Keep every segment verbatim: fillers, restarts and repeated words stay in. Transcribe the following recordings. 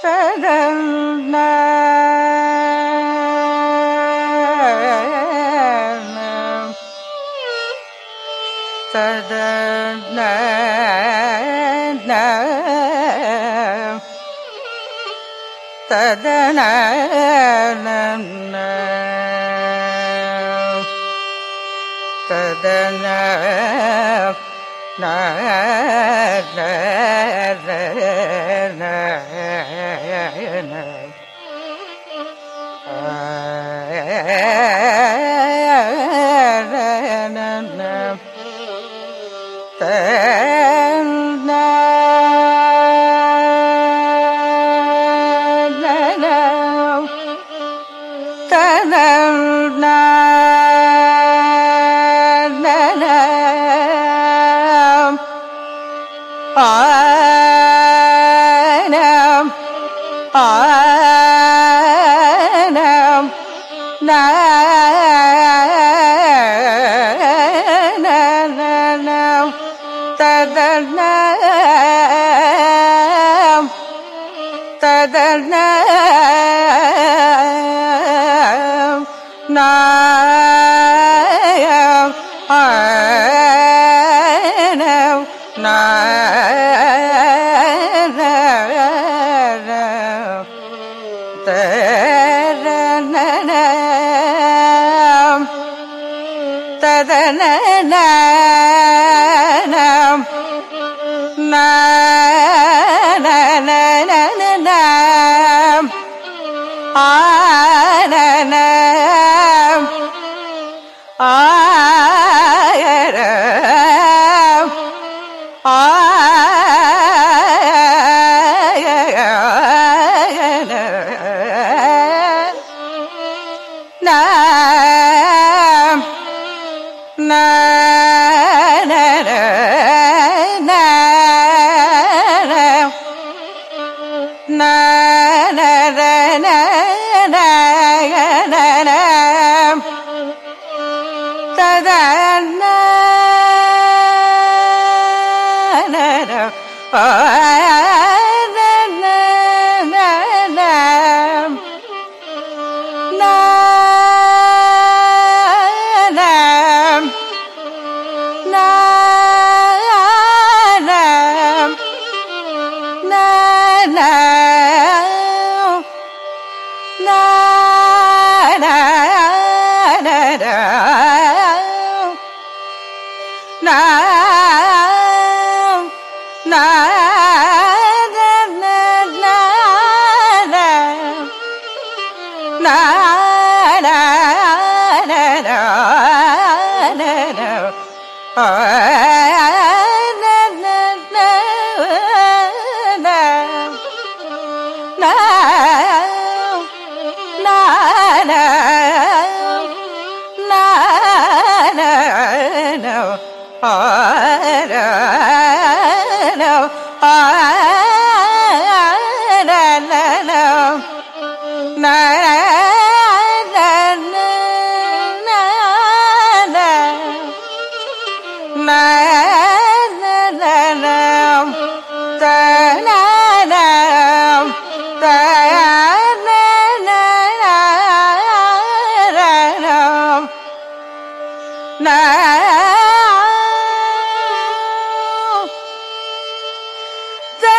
Da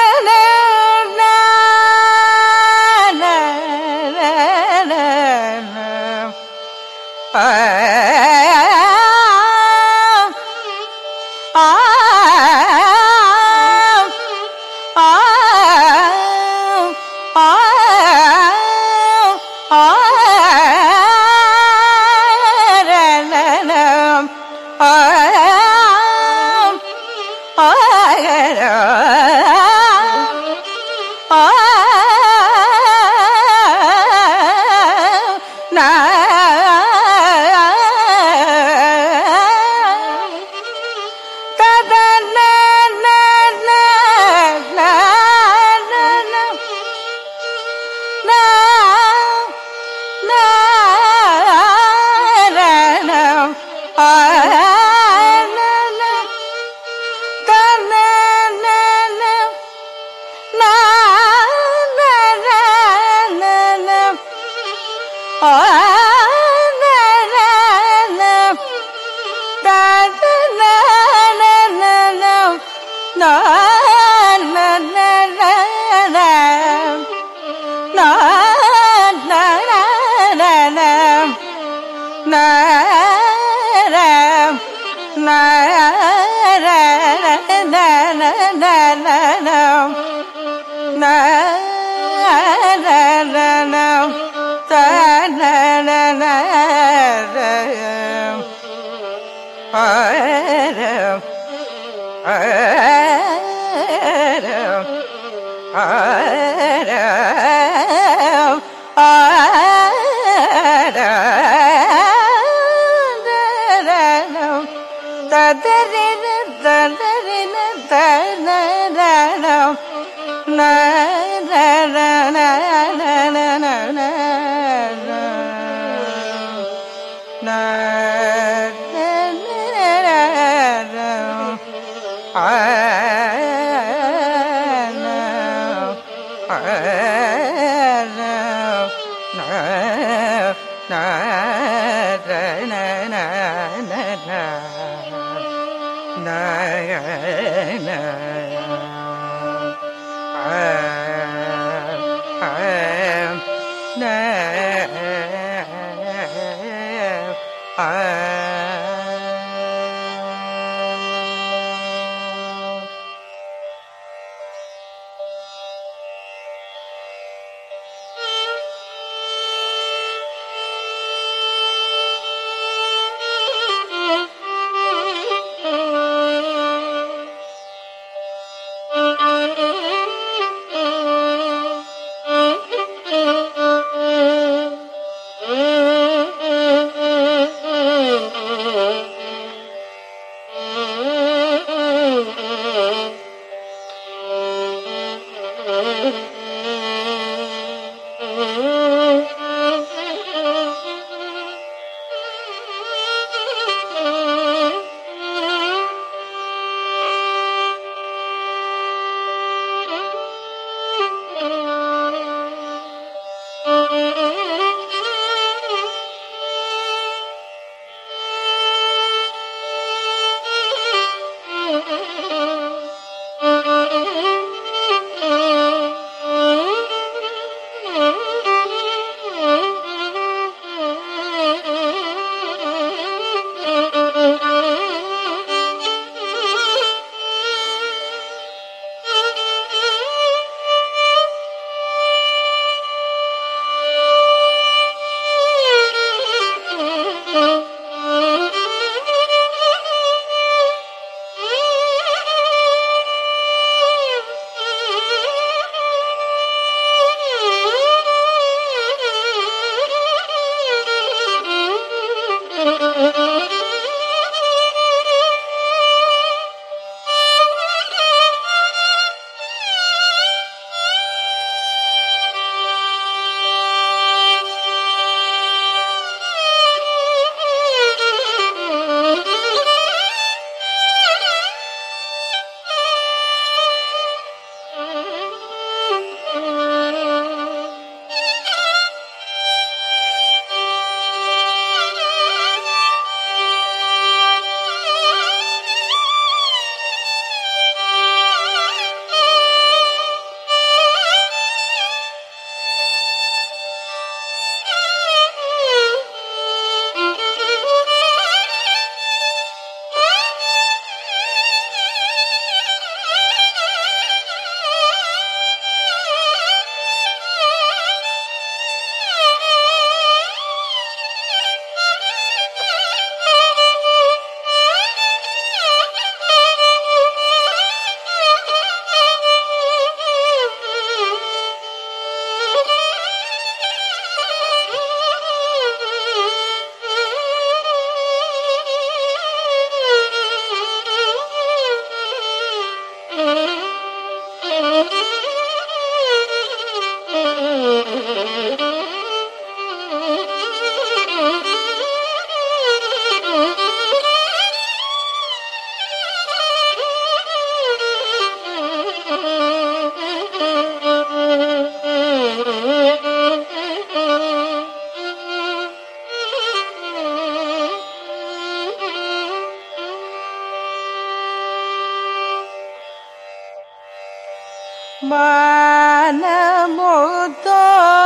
ಮಾನಮುತೋ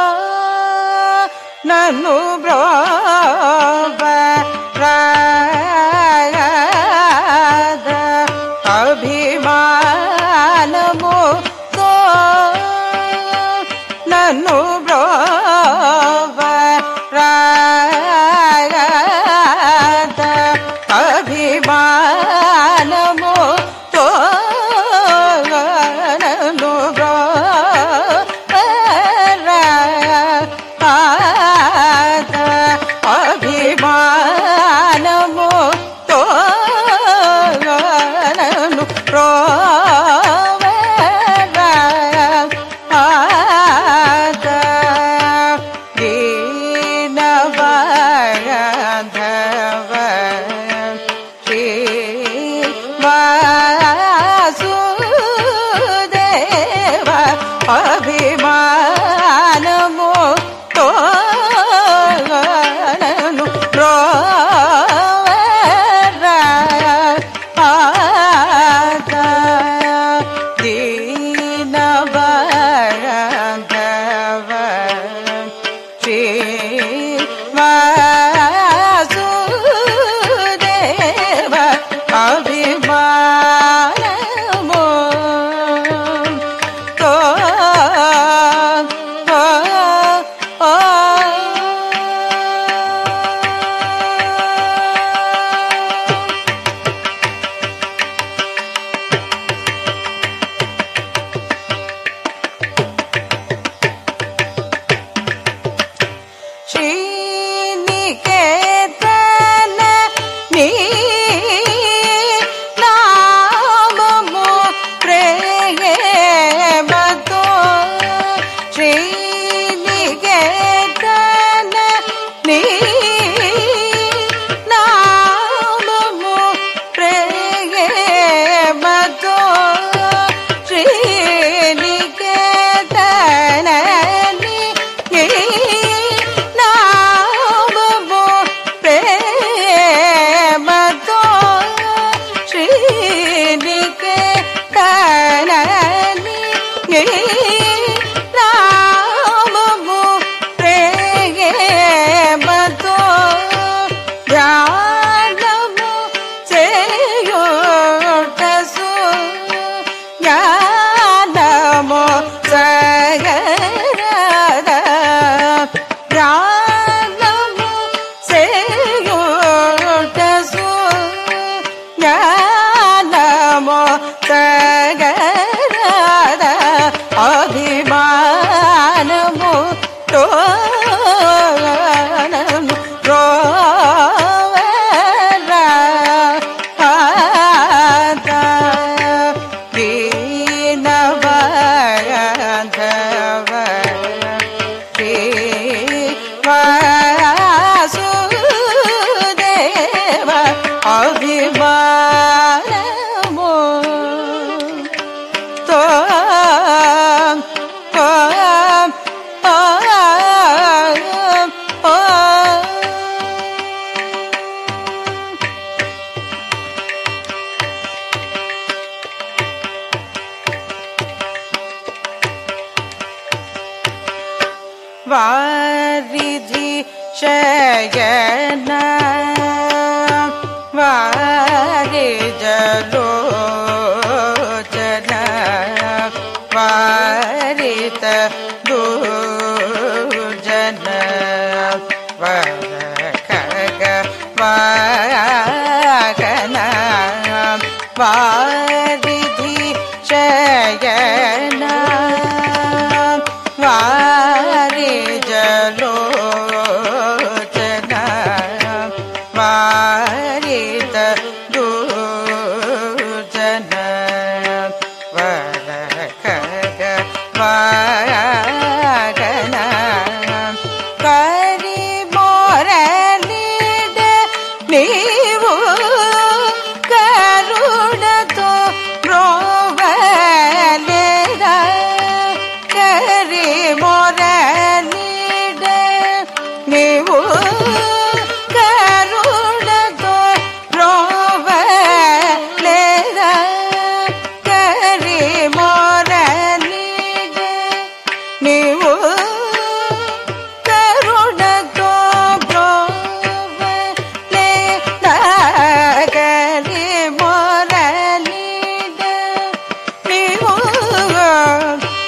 ನನ್ನು ಬ್ರೋವ ರಾಯದ ಅಭಿಮಾನಮುತೋ ನನ್ನು ಬ್ರೋವ ರಾಯದ ಅಭಿಮಾನಮುತೋ ವಾರಿಧಿ ಶಯನ ವಾರಿಜಲೋಚನ ವಾರಿತ ದುರ್ಜನ ವರಖಗ ವಾಗನ ವಾರಿಧಿ ಶಯನ ವಾರಿಜಲೋಚನ ವಾರಿತ ದುರ್ಜನ ವರಖಗ ವಾಗನ ಕರಿ ಮೊರಲಿಡ ನೀವು ಕರುಣತೋ ರೋವಲೆದ ಕರಿ ಮೊರಲಿಡ ನೀವು ಕರುಣತೋ ರೋವಲೆದ ಕರಿ ಮೊರಲಿ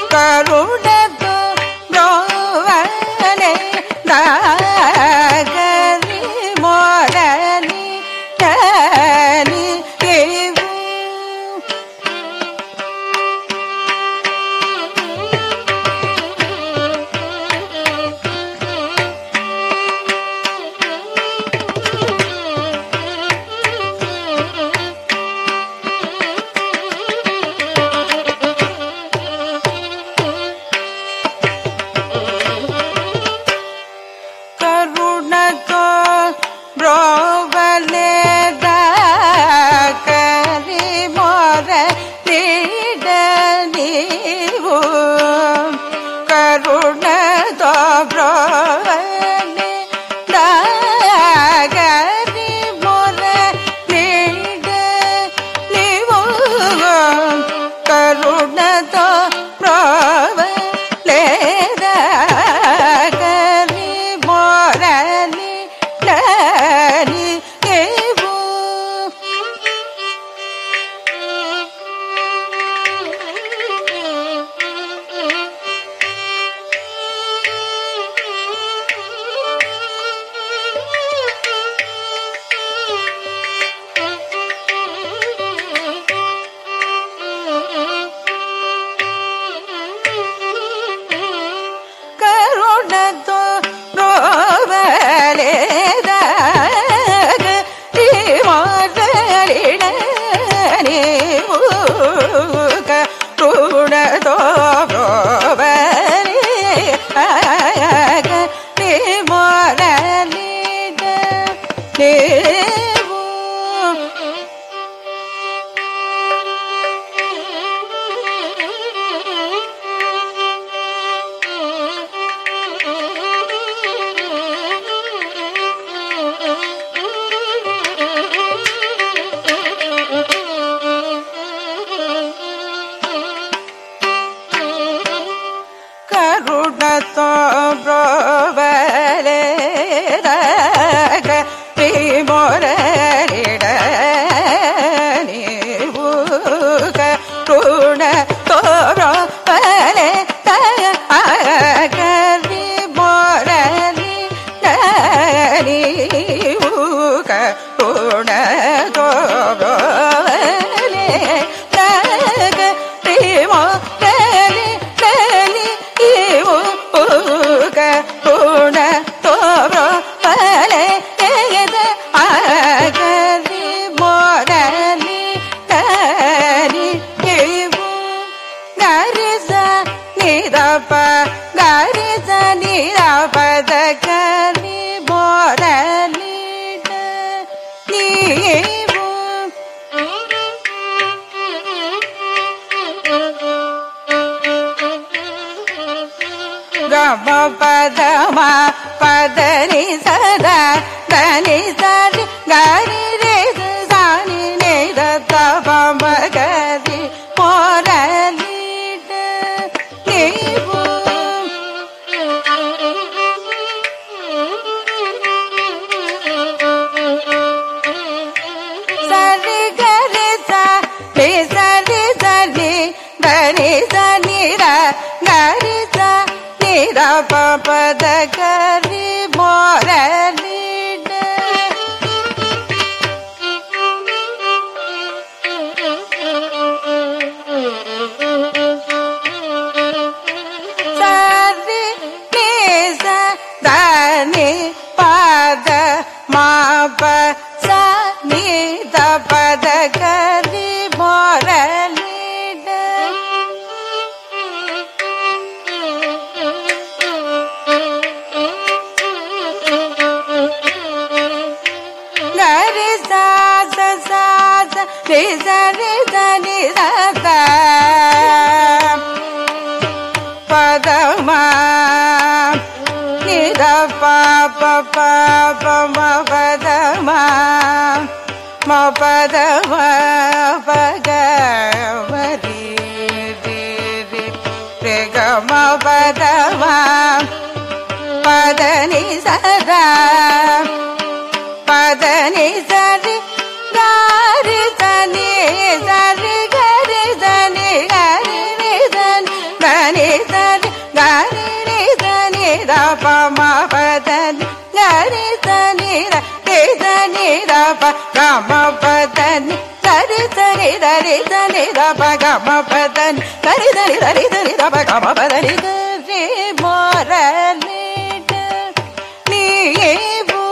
கருணதோ ரோவலே தாகரி மோரலி தனி ஏவு கருணதோ ரோவலே தாகரி மோரலி தனிவு கருணதோ ரோவலே தாகரி மோரலி தனிவு கருணதோ ரோவலே தாகரி மோரலி தனி ஏவு கருணதோ ரோவலே தாகரி மோரலி தனிவு கருணதோ ரோவலே தாகரி மோரலி தனிவு கருணதோ ரோவலே தாகரி மோரலி தனிவு கருணதோ ரோவலே தாகரி மோரலி தனிவு கருணதோ ரோவலே தாகரி மோரலி தனிவு கருணதோ ரோவலே தாகரி மோரலி தனிவு கரிச நிதப கரிச நிதபத கரி மோரலி தனிவு கம பதமா பதனி சதா தனி சரி கரி ரே சானி நேத தபம கரி மோரலி தனிவு சரி கரி சரி சரி சரி தனி சனி கரி சனி பபத கரி மோரலி சரி நேச தனி பத மாப சனி தபத கரி மோரலி gari sa sa sa sa re sa re sa ni sa sa pa da ma ni da pa pa pa pa ma pa da ma ma pa da ma pa ga ma ri ri ri re ga ma pa da ma pa da ni sa da பதனி சரி காரி தனி சரி கரி தனி கரி தனி the ಪ ಮ ಪ ದ ನಿ ಗರಿ ದ ನಿ ರ ರಿ ದ ನಿ ರ ಪ ಗ ಮ ಪ ದ ನಿ ಗರಿ ದ ನಿ ರ ರಿ ದ ನಿ ರ ಪ ಗ ಮ ಪ ದ ನಿ ಗರಿ ದ ನಿ ರ ರಿ ದ ನಿ ರ ಪ ಗ ಮ ಪ ದ ನಿ ಗರಿ ಮೊರಲಿ ನೀವು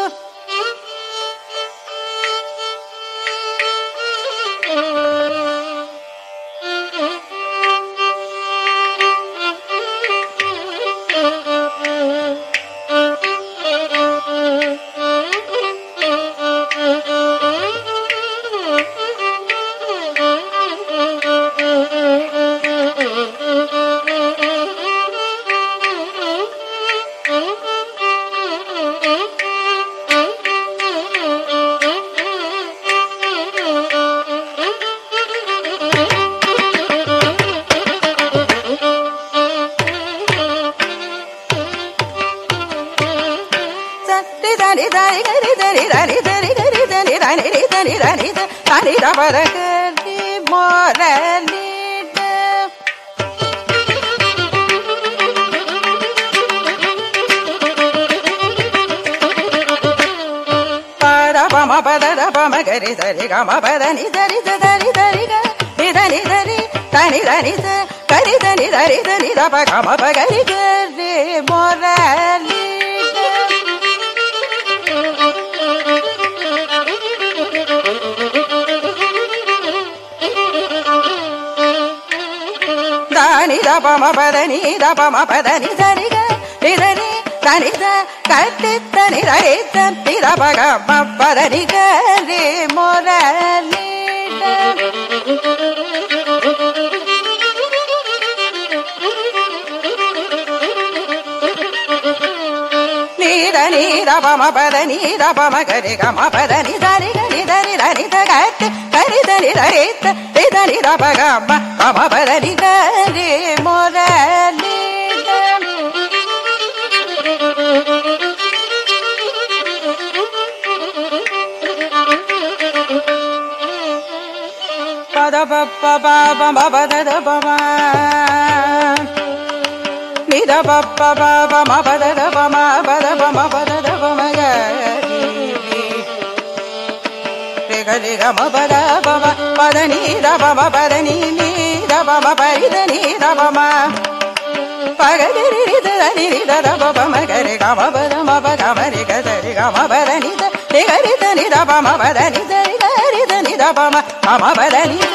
ಗರಿ ಧರಿ ಗ ಮ ಪ ದ ನಿ ಧರಿ ದ ಧರಿ ಧರಿ ಗ ನಿ ಧನಿ ಧರಿ ಧನಿ ಧನಿ ಧ ಗರಿ ಧನಿ ಧರಿ ಧನಿ ದ ಪ ಗ ಮ ಪ ಗರಿ ಗರಿ ಮೊರಲಿ ದಾನಿ ದ ಪ ಮ ಪ ದ ನಿ ದ ಪ ಮ ಪ ದ ನಿ ಧರಿ ಗ ನಿ ಧರಿ ಧನಿ ಧ ಗಟ್ಟಿ ಧನಿ ಧರಿ ಧ ನಿ ದ ಪ ಗ ಮ ಪ ದ ನಿ ಗರಿ ಮೊರಲಿ ನೀರ ನೀರ ಪ ಮ ಪ ದ ನಿ ದ ಪ ಮ ಗರಿ ಗ ಮ ಪ ದ ನಿ ಧರಿ ಗ ನಿ ಧರಿ ಧನಿ ಧ ಗಟ್ಟಿ ಗರಿ ಧನಿ ಧರಿ ಧ ನಿ ಧನಿ ದ ಪ ಗ ಮ ಗ ಮ ಪ ದ ನಿ ಗರಿ ಮೊರಲಿ ದ ಪ ಪ ಪ ಪ ಮ ಪ ದ ದ ಪ ಮ ನಿ ದ ಪ ಪ ಪ ಪ ಮ ಪ ದ ದ ಪ ಮ ಪ ದ ಪ ಮ ಪ ದ ದ ಪ ಮ ಗ ರಿ ಗ ರಿ ಗ ಮ ಪ ದ ಪ ಮ ಪ ದ ನಿ ದ ಪ ಮ ಪ ದ ನಿ ನಿ ದ ಪ ಮ ಪ ರಿ ದ ನಿ ದ ಪ ಮ ಪ ಗ ರಿ ರಿ ರಿ ದ ನಿ ರಿ ದ ದ ಪ ಪ ಮ ಗ ರಿ ಗ ಮ ಪ ದ ಮ ಪ ಗ ಮ ರಿ ಗ ದ ರಿ ಗ ಮ ಪ ದ ನಿ ದ ರಿ ಗ ರಿ ದ ನಿ ದ ಪ ಮ ಪ ದ ನಿ ದ ರಿ ಗ ರಿ ದ ನಿ ದ ಪ ಮ ಮ ಮ ಪ ದ ನಿ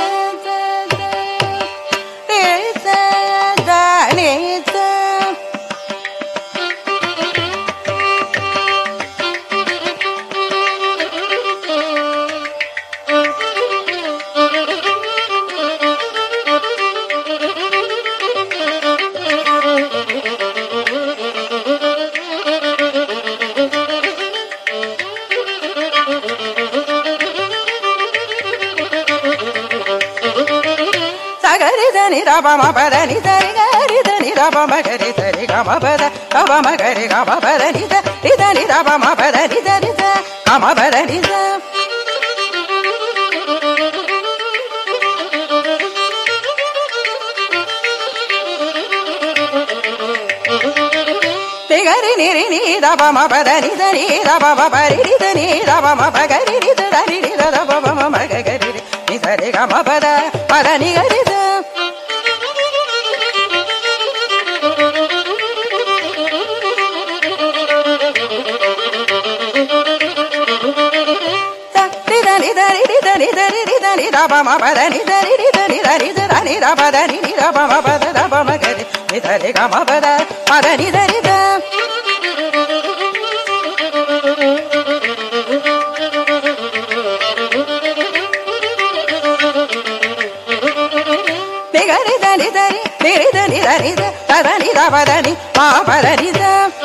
ನಿ ದ ಪ ಮ ಪ ದ ನಿ ದ ರಿ ಗ ರಿ ದ ನಿ ದ ಪ ಮ ಗ ರಿ ದ ರಿ ಗ ಮ ಪ ದ ಗ ಪ ಮ ಗ ರಿ ಗ ಮ ಪ ದ ನಿ ದ ರಿ ದ ನಿ ದ ಪ ಮ ಪ ದ ನಿ ದ ರಿ ದ ಗ ಮ ಪ ದ ನಿ ದ ರಿ ಗ ರಿ ನಿ ರಿ ನಿ ದ ಪ ಮ ಪ ದ ನಿ ದ ನಿ ದ ಪ ಮ ಪ ರಿ ರಿ ದ ನಿ ದ ಪ ಮ ಪ ಗ ರಿ ರಿ ದ ದ ರಿ ರಿ ದ ದ ಪ ಮ ಮ ಗ ಗ ರಿ ರಿ ನಿ ದ ರಿ ಗ ಮ ಪ ದ ಪ ದ ನಿ ಗ ರಿ ದ ನಿ ದ ರಿ ರಿ ದ ನಿ ದ ರಿ ರಿ ದ ನಿ ದ ಪ ಮ ಪ ದ ನಿ ದ ರಿ ರಿ ದ ನಿ ದ ರಿ ದ ದ ನಿ ದ ಪ ದ ನಿ ನಿ ದ ಪ ಮ ಪ ದ ದ ಪ ಮ ಗ ರಿ ನಿ ದ ರಿ ಗ ಮ ಪ ದ ಪ ದ ನಿ ದ ರಿ ದ ನಿ ಗ ರಿ ದ ನಿ ದ ರಿ ನಿ ರಿ ದ ನಿ ದ ನಿ ದ ಪ ದ ನಿ ದ ಪ ದ ನಿ ಮ ಪ ದ ನಿ ದ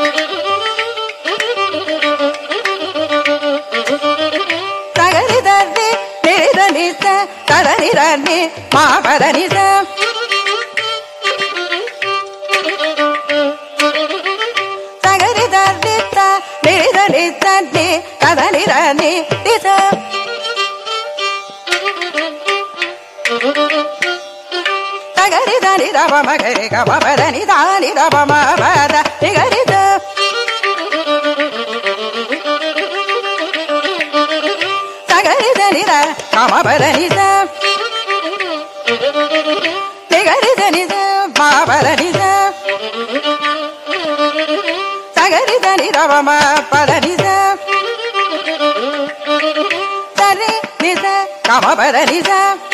ದ ನಿ ದ ನಿ ಮ ಪ ದ ನಿ ದ ಸ ಗ ರಿ ದ ನಿ ದ ನಿ ದ ನಿ ದ ನಿ ದ ದ ನಿ ದ ನಿ ನಿ ದ ಸ ಗ ರಿ ದ ನಿ ದ ಪ ಮ ಗ ರಿ ಗ ಮ ಪ ದ ನಿ ದ ನಿ ದ ಪ ಮ ಪ ದ ನಿ ಗ ರಿ ದ கமபதனித திகரிதனித மாபதனித சகரிதனி ரவம பதனித சரி நித கமபதனித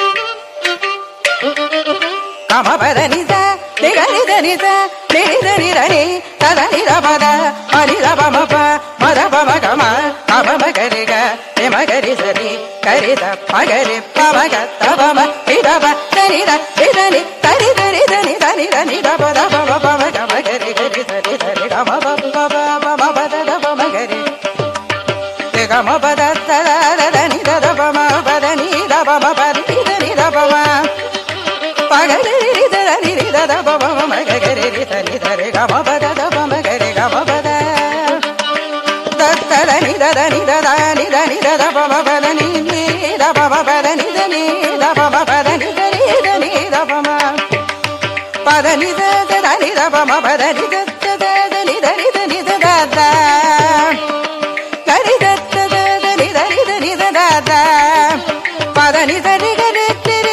கமபதனித திகரிதனித நிரிதனிரணி ததனிரபத மனிரபமப மதபமகம கபமகரிக நிமகரி சரி கரித பகரி பமக தபம நிரப தனிர நிதனி தரிதனி தனி தனிர நிரபத பமக மகரி கரி சரி சரி கமபமபமபதபமகரி கமபத ததனி ததபம பதனி ரபம பரிதனி ரபம பகரி தனி ததபம மகரி தனி தரி கமபத தபமகரி கமபத தத்தனி ததனி ததனி தனி ததபம பதனி ரபம பதனி தனி ரபம பதனி தனி தனி ரபம பதனி ததனி ரபம பதனி ததனி தனி தனி தத கரி ததனி தனி தனி தத பதனி தனி கரி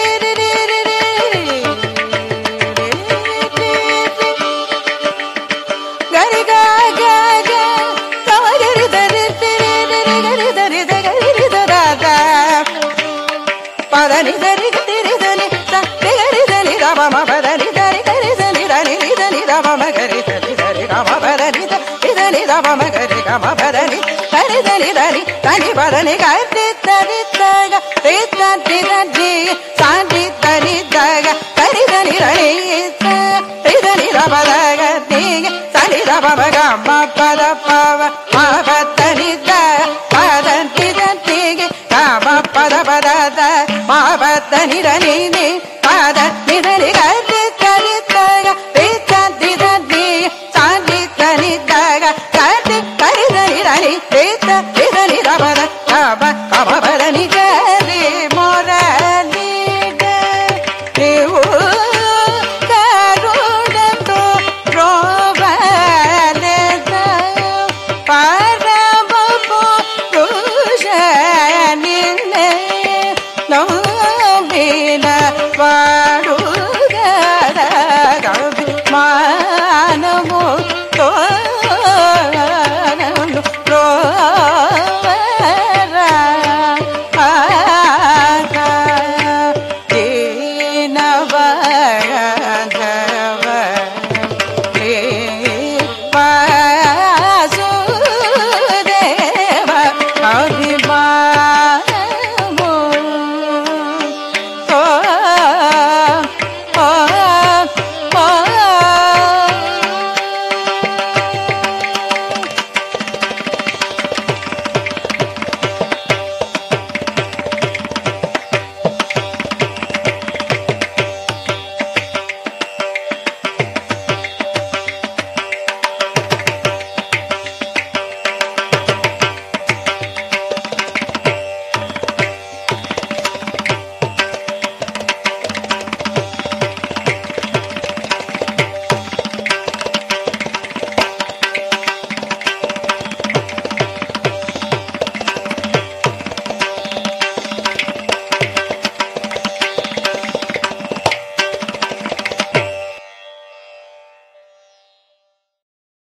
கரி க க க கமகரி தரி திரி கரி தரி கரி தத பதனி தரி திரி தனி கரி தனி ரபம பதனி தரி கரி தனி தனி தனி ரபம கரி தரி தரி ரபம பதனி தனி ரபம கரி கம பதனி தனி தனி தனி தனி பதனி கரி தரி தக தி தனி சாந்தி தனி தக கரி தனி தனி தனி ரபதக தி தனி ரபம கம பத பவ மபதனி த பதனி தனி கம பத பத த மபதனி தனி பத நிதனி